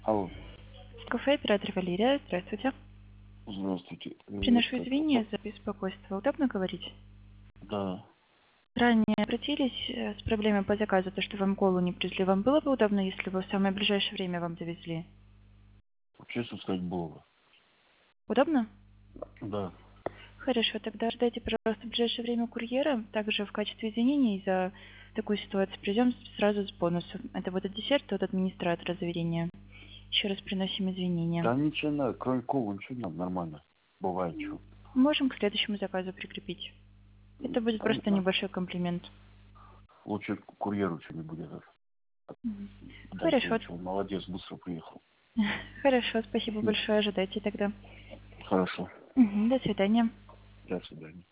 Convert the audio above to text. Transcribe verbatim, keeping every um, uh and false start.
Алло, Кафе «Оператор Валерия». Здравствуйте. здравствуйте. Э, Приношу Это, извинения за беспокойство. Удобно говорить? да, Ранее обратились э, с проблемой по заказу, то, что вам колу не привезли. Вам было бы удобно, если бы в самое ближайшее время вам довезли? честно сказать, было. Удобно? Да, Хорошо, тогда ждайте, пожалуйста, в ближайшее время курьера. Также в качестве извинений за такую ситуацию придем сразу с бонусом. Это будет десерт от администратора заведения. Еще раз приносим извинения. да ничего не надо, кроме колы ничего не надо, нормально. Бывает что. Можем к следующему заказу прикрепить. Это будет Да не просто надо. небольшой комплимент. Лучше курьеру что-нибудь этот. Мгм. Дайте Хорошо. лучше, он молодец, быстро приехал. Хорошо, спасибо М, большое. Ожидайте тогда. Хорошо, Мгм, до свидания. до свидания.